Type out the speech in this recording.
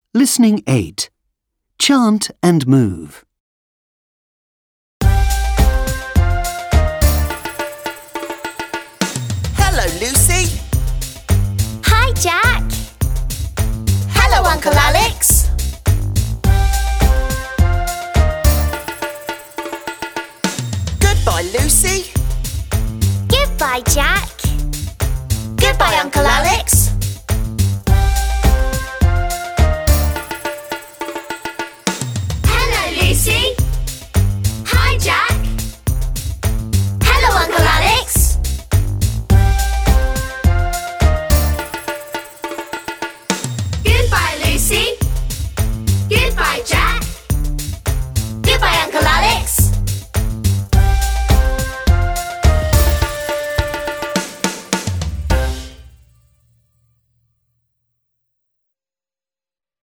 Listening 8. Chant and move. Hello, Lucy. Hi, Jack. Hello, Uncle Alex.